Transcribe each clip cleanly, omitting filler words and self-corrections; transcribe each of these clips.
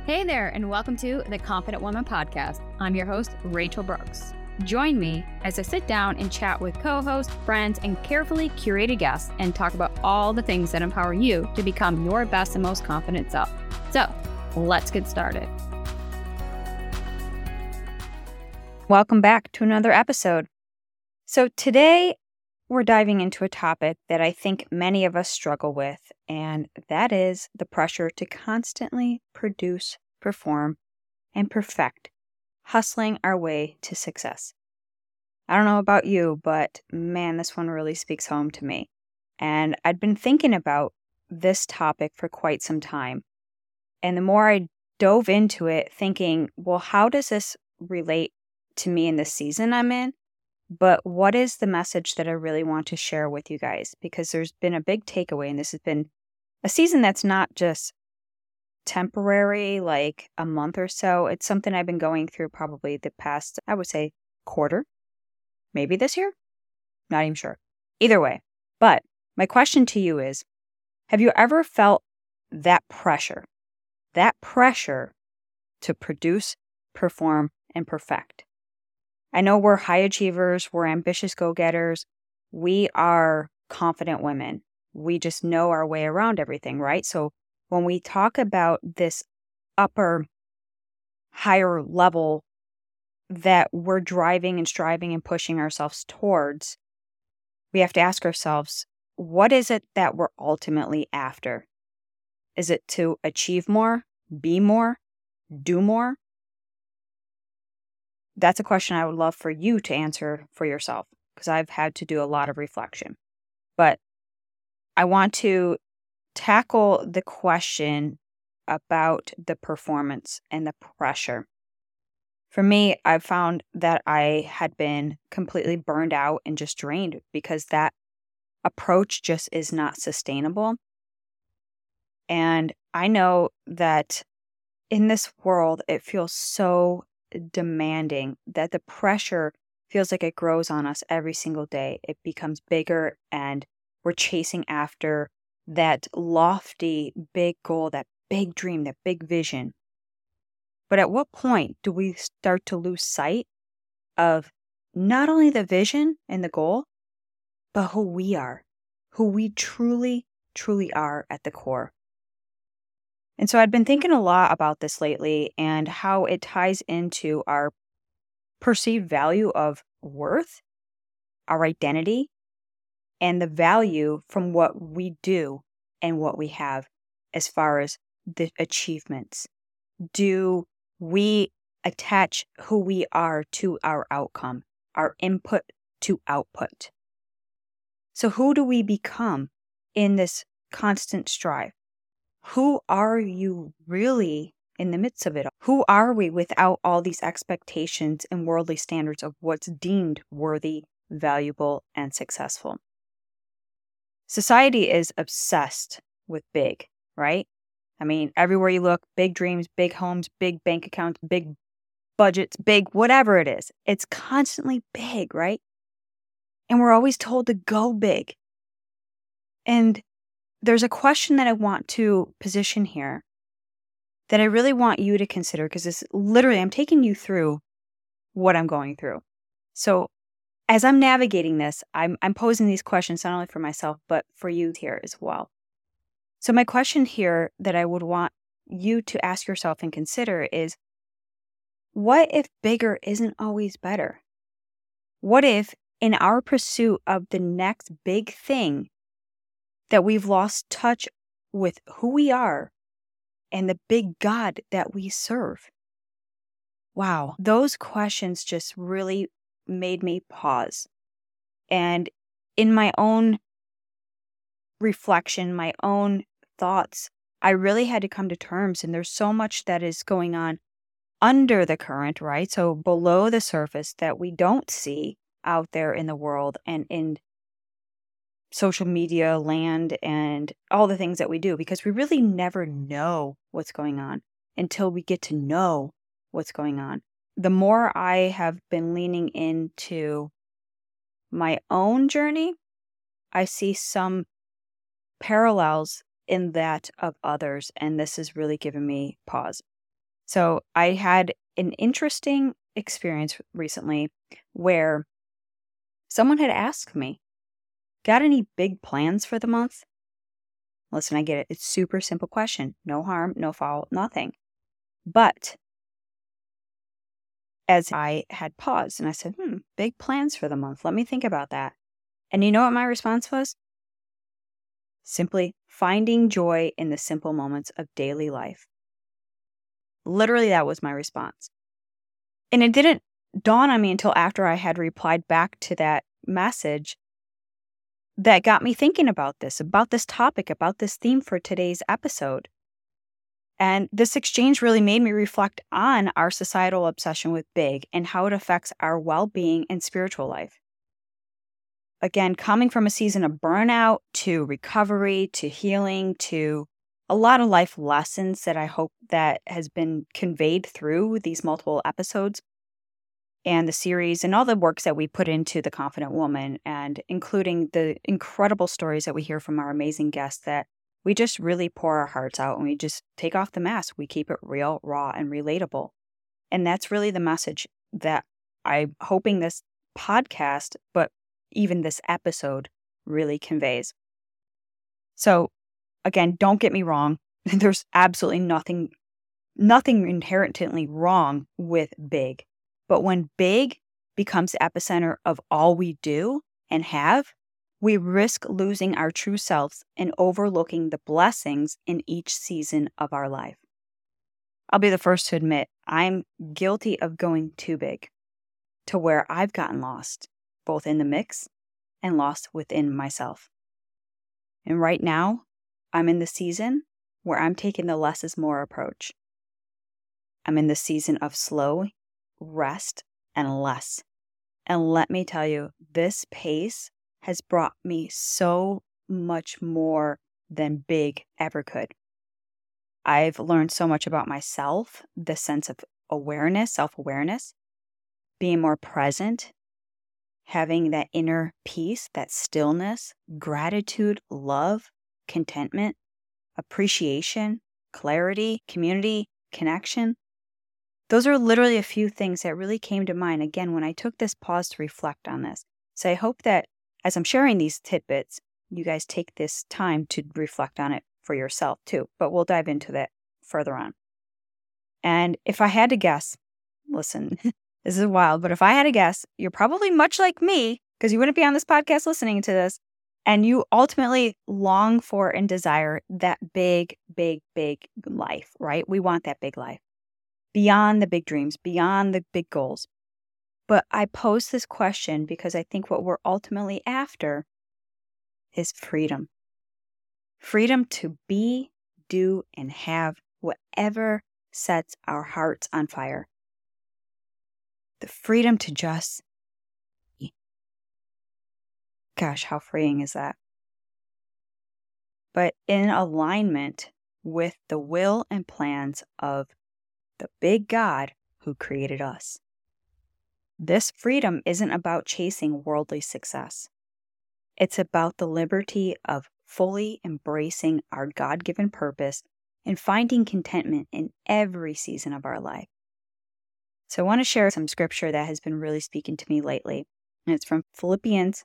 Hey there, and welcome to the Confident Woman Podcast. I'm your host, Rachel Brooks. Join me as I sit down and chat with co-hosts, friends, and carefully curated guests and talk about all the things that empower you to become your best and most confident self. So, let's get started. Welcome back to another episode. So today, we're diving into a topic that I think many of us struggle with, and that is the pressure to constantly produce, perform, and perfect, hustling our way to success. I don't know about you, but man, this one really speaks home to me. And I'd been thinking about this topic for quite some time. And the more I dove into it, thinking, well, how does this relate to me in the season I'm in? But what is the message that I really want to share with you guys? Because there's been a big takeaway, and this has been a season that's not just temporary, like a month or so. It's something I've been going through probably the past, I would say, quarter, maybe this year. Not even sure. Either way. But my question to you is, have you ever felt that pressure to produce, perform, and perfect? I know we're high achievers, we're ambitious go-getters, we are confident women. We just know our way around everything, right? So when we talk about this upper, higher level that we're driving and striving and pushing ourselves towards, we have to ask ourselves, what is it that we're ultimately after? Is it to achieve more, be more, do more? That's a question I would love for you to answer for yourself, because I've had to do a lot of reflection. But I want to tackle the question about the performance and the pressure. For me, I've found that I had been completely burned out and just drained because that approach just is not sustainable. And I know that in this world, it feels so demanding that the pressure feels like it grows on us every single day. It becomes bigger and we're chasing after that lofty, big goal, that big dream, that big vision. But at what point do we start to lose sight of not only the vision and the goal, but who we are, who we truly, truly are at the core? And so I'd been thinking a lot about this lately and how it ties into our perceived value of worth, our identity, and the value from what we do and what we have as far as the achievements. Do we attach who we are to our outcome, our input to output? So who do we become in this constant strive? Who are you really in the midst of it all? Who are we without all these expectations and worldly standards of what's deemed worthy, valuable, and successful? Society is obsessed with big, right? I mean, everywhere you look, big dreams, big homes, big bank accounts, big budgets, big whatever it is. It's constantly big, right? And we're always told to go big. And there's a question that I want to position here that I really want you to consider, because it's literally, I'm taking you through what I'm going through. So as I'm navigating this, I'm posing these questions not only for myself, but for you here as well. So my question here that I would want you to ask yourself and consider is, what if bigger isn't always better? What if in our pursuit of the next big thing that we've lost touch with who we are and the big God that we serve? Wow, those questions just really made me pause. And in my own reflection, my own thoughts, I really had to come to terms. And there's so much that is going on under the current, right? So below the surface that we don't see out there in the world and in social media land and all the things that we do, because we really never know what's going on until we get to know what's going on. The more I have been leaning into my own journey, I see some parallels in that of others, and this has really given me pause. So I had an interesting experience recently where someone had asked me, got any big plans for the month? Listen, I get it. It's super simple question. No harm, no foul, nothing. But as I had paused and I said, big plans for the month. Let me think about that. And you know what my response was? Simply finding joy in the simple moments of daily life. Literally, that was my response. And it didn't dawn on me until after I had replied back to that message that got me thinking about this topic, about this theme for today's episode. And this exchange really made me reflect on our societal obsession with big and how it affects our well-being and spiritual life. Again, coming from a season of burnout to recovery to healing to a lot of life lessons that I hope that has been conveyed through these multiple episodes and the series and all the works that we put into The Confident Woman, and including the incredible stories that we hear from our amazing guests, that we just really pour our hearts out and we just take off the mask. We keep it real, raw, and relatable. And that's really the message that I'm hoping this podcast, but even this episode, really conveys. So again, don't get me wrong. There's absolutely nothing inherently wrong with big. But when big becomes the epicenter of all we do and have, we risk losing our true selves and overlooking the blessings in each season of our life. I'll be the first to admit I'm guilty of going too big, to where I've gotten lost, both in the mix and lost within myself. And right now, I'm in the season where I'm taking the less is more approach. I'm in the season of slow, rest, and less. And let me tell you, this pace has brought me so much more than big ever could. I've learned so much about myself, the sense of awareness, self-awareness, being more present, having that inner peace, that stillness, gratitude, love, contentment, appreciation, clarity, community, connection. Those are literally a few things that really came to mind, again, when I took this pause to reflect on this. So I hope that as I'm sharing these tidbits, you guys take this time to reflect on it for yourself too. But we'll dive into that further on. And if I had to guess, listen, this is wild, but if I had to guess, you're probably much like me, because you wouldn't be on this podcast listening to this, and you ultimately long for and desire that big, big, big life, right? We want that big life. Beyond the big dreams, beyond the big goals. But I pose this question because I think what we're ultimately after is freedom. Freedom to be, do, and have whatever sets our hearts on fire. The freedom to just be. Gosh, how freeing is that? But in alignment with the will and plans of the big God who created us. This freedom isn't about chasing worldly success. It's about the liberty of fully embracing our God-given purpose and finding contentment in every season of our life. So I want to share some scripture that has been really speaking to me lately. And it's from Philippians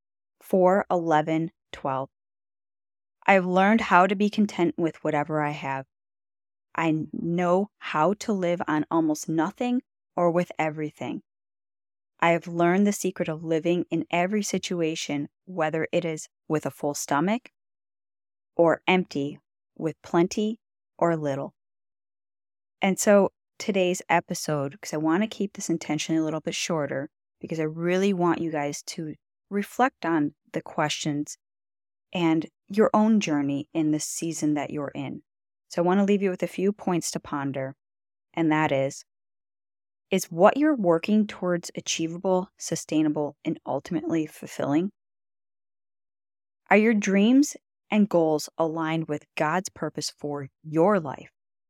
4:11-12. I've learned how to be content with whatever I have. I know how to live on almost nothing or with everything. I have learned the secret of living in every situation, whether it is with a full stomach or empty, with plenty or little. And so today's episode, because I want to keep this intentionally a little bit shorter, because I really want you guys to reflect on the questions and your own journey in this season that you're in. So I want to leave you with a few points to ponder, and that is what you're working towards achievable, sustainable, and ultimately fulfilling? Are your dreams and goals aligned with God's purpose for your life?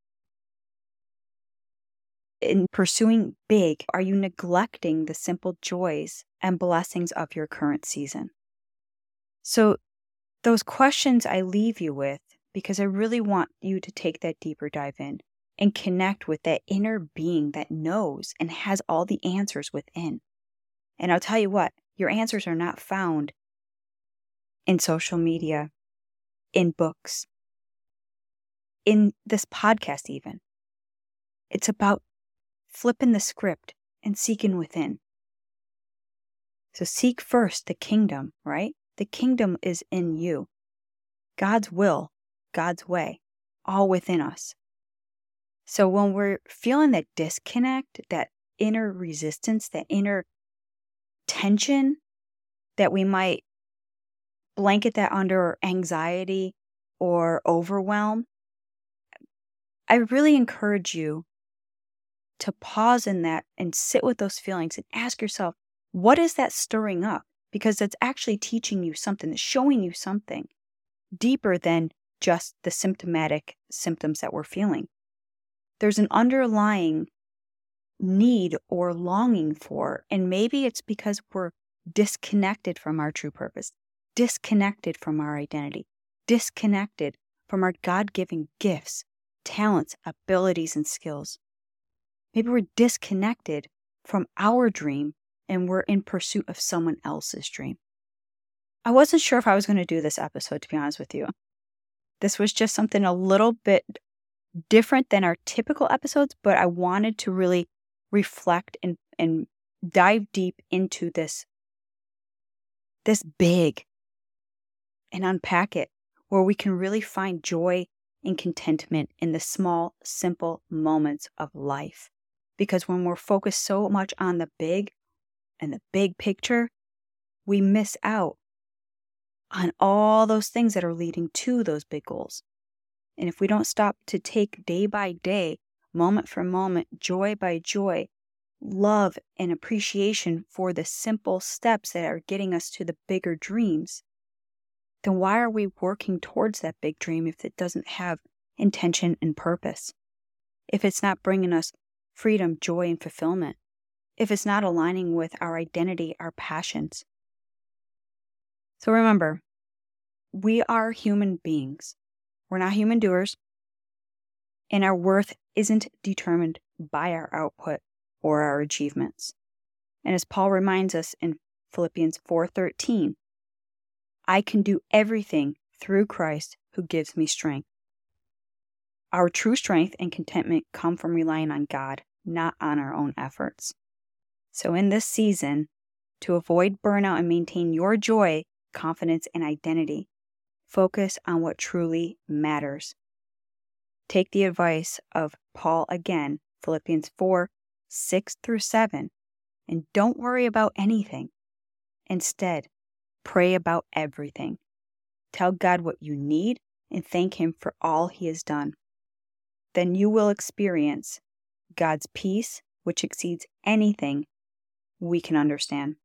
In pursuing big, are you neglecting the simple joys and blessings of your current season? So those questions I leave you with, because I really want you to take that deeper dive in. and connect with that inner being that knows and has all the answers within. And I'll tell you what, your answers are not found in social media, in books, in this podcast even. It's about flipping the script and seeking within. So seek first the kingdom, right? The kingdom is in you. God's will, God's way, all within us. So when we're feeling that disconnect, that inner resistance, that inner tension, that we might blanket that under anxiety or overwhelm, I really encourage you to pause in that and sit with those feelings and ask yourself, what is that stirring up? Because it's actually teaching you something, it's showing you something deeper than just the symptomatic symptoms that we're feeling. There's an underlying need or longing for, and maybe it's because we're disconnected from our true purpose, disconnected from our identity, disconnected from our God-given gifts, talents, abilities, and skills. Maybe we're disconnected from our dream and we're in pursuit of someone else's dream. I wasn't sure if I was going to do this episode, to be honest with you. This was just something a little bit different than our typical episodes, but I wanted to really reflect and dive deep into this big and unpack it, where we can really find joy and contentment in the small, simple moments of life. Because when we're focused so much on the big and the big picture, we miss out on all those things that are leading to those big goals. And if we don't stop to take day by day, moment for moment, joy by joy, love and appreciation for the simple steps that are getting us to the bigger dreams, then why are we working towards that big dream if it doesn't have intention and purpose? If it's not bringing us freedom, joy, and fulfillment? If it's not aligning with our identity, our passions? So remember, we are human beings. We're not human doers. And our worth isn't determined by our output or our achievements. And as Paul reminds us in Philippians 4:13, I can do everything through Christ who gives me strength. Our true strength and contentment come from relying on God, not on our own efforts. So in this season, to avoid burnout and maintain your joy, confidence, and identity, focus on what truly matters. Take the advice of Paul again, Philippians 4:6-7, and don't worry about anything. Instead, pray about everything. Tell God what you need and thank Him for all He has done. Then you will experience God's peace, which exceeds anything we can understand.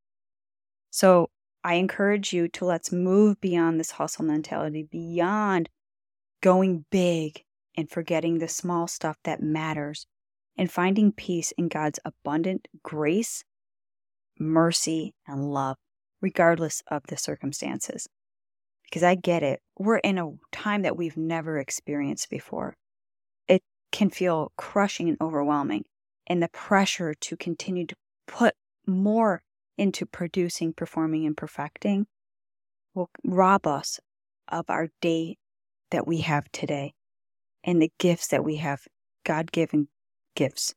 So I encourage you to let's move beyond this hustle mentality, beyond going big and forgetting the small stuff that matters, and finding peace in God's abundant grace, mercy, and love, regardless of the circumstances. Because I get it. We're in a time that we've never experienced before. It can feel crushing and overwhelming, and the pressure to continue to put more into producing, performing, and perfecting will rob us of our day that we have today and the gifts that we have, God-given gifts.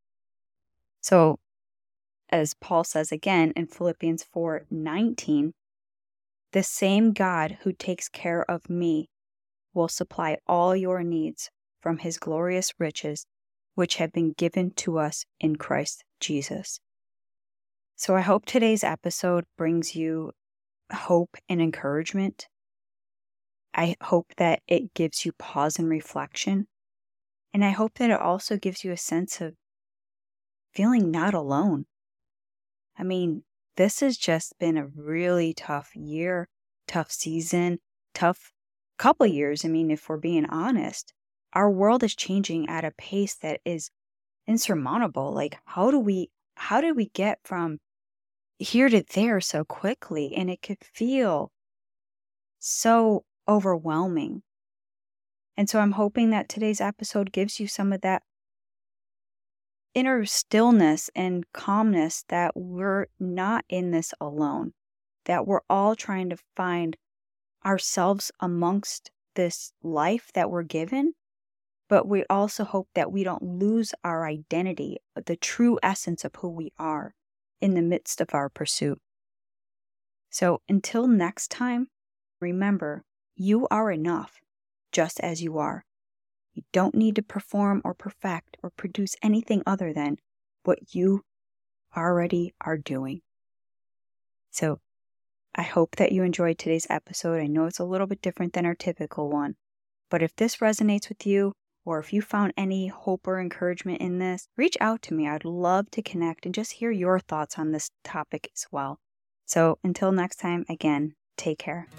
So, as Paul says again in Philippians 4:19, the same God who takes care of me will supply all your needs from His glorious riches, which have been given to us in Christ Jesus. So I hope today's episode brings you hope and encouragement. I hope that it gives you pause and reflection. And I hope that it also gives you a sense of feeling not alone. I mean, this has just been a really tough year, tough season, tough couple years. I mean, if we're being honest, our world is changing at a pace that is insurmountable. Like, how did we get from here to there so quickly? And it could feel so overwhelming. And so I'm hoping that today's episode gives you some of that inner stillness and calmness, that we're not in this alone, that we're all trying to find ourselves amongst this life that we're given. But we also hope that we don't lose our identity, the true essence of who we are in the midst of our pursuit. So until next time, remember, you are enough just as you are. You don't need to perform or perfect or produce anything other than what you already are doing. So I hope that you enjoyed today's episode. I know it's a little bit different than our typical one, but if this resonates with you, or if you found any hope or encouragement in this, reach out to me. I'd love to connect and just hear your thoughts on this topic as well. So until next time, again, take care.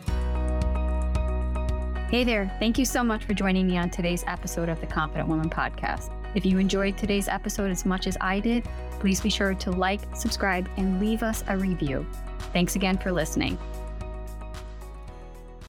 Hey there. Thank you so much for joining me on today's episode of the Confident Woman Podcast. If you enjoyed today's episode as much as I did, please be sure to like, subscribe, and leave us a review. Thanks again for listening.